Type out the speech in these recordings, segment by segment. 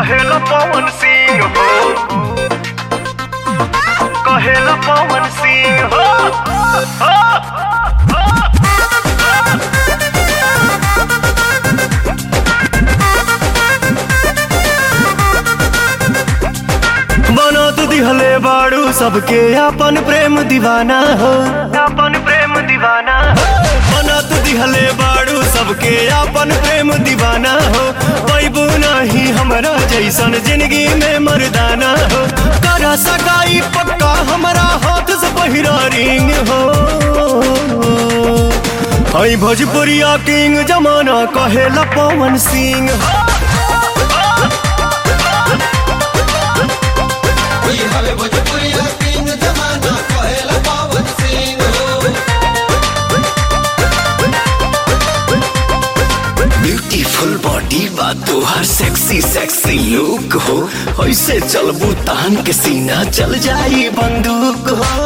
कहेला पवन सिंह हो, कहेला पवन सिंह हो, बना तू दिहले बाड़ू सबके अपन प्रेम दीवाना हो, अपन प्रेम दीवाना हो। बना तू दिहले बाड़ू सबके अपन प्रेम दीवाना हो। पैबू नहीं हमरा जैसन जिंदगी में मर्दाना हो। करा सगाई पक्का हमरा हाथ से पहिरा रिंग हो। हई भोजपुरिया किंग जमाना कहेला पवन सिंह हो। भोजपुरिया किंग जमाना कहेला पवन सिंह हो। ब्यूटीफुल बॉडी बा तोहर सेक्सी सेक्सी लुक हो। ऐसे चलबू तान के सीना चल जाई बंदूक हो।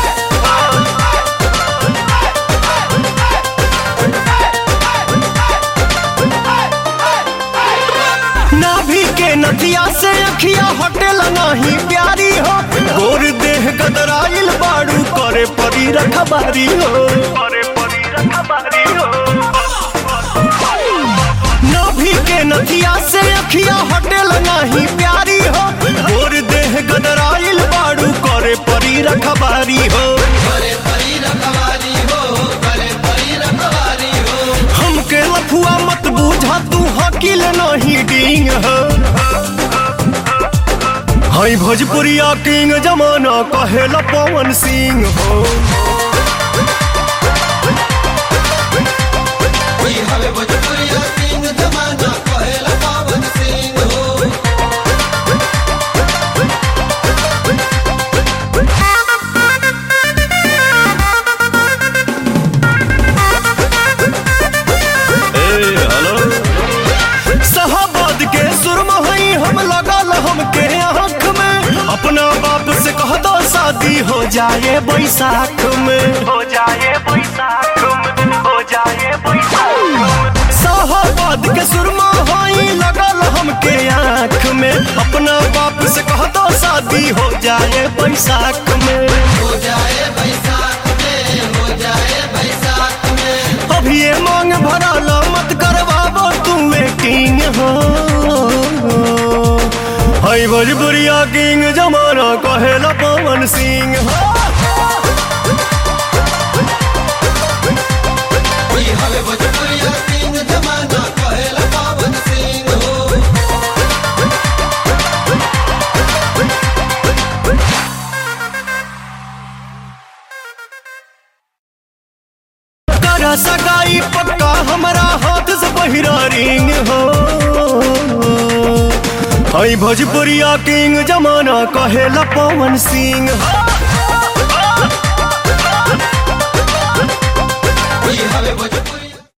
नाभि के नदिया से अखिया हटेला नहीं प्यारी हो। गोर देह गदराइल बाड़ू करे परी रखबारी हो, करे परी रखबारी हो। नाभि के नदिया से अखिया हटेला नहीं प्यारी हो। गोर देह गदराइल बाड़ू करे परी रखबारी हो, करे परी रखवारी हो, करे परी रखवारी हो। हमके लफुआ मत बूझा तू हकील नहीं डींग हो। हई भोजपुरिया किंग जमाना कहेला पवन सिंह हो। भोजपुरिया किंग जमाना कहेला पवन सिंह हो। शाहबाद के सुरमा हई हम लगल हमके आँख में। अपना बाप से कह दो शादी हो जाए बैसाख में, हो जाए बैसाख में, हो जाए बैसाख में। शाहबाद के सुरमा हई लगल हमके आँख में। अपना बाप से कह दो शादी हो जाए बैसाख में, हो जाए बैसाख में, हो जाए बैसाख में। अभी ये मांग भराला मत करवाबो तू वेटिंग हो। हई भोजपुरिया किंग जमाना कहेला पवन सिंह हो। भोजपुरिया किंग जमाना कहेला पवन सिंह हो। करा सगाई पक्का हमरा हाथ से पहिरा रिंग हो। हई भोजपुरिया किंग जमाना कहेला पवन सिंह हो। भोजपुरिया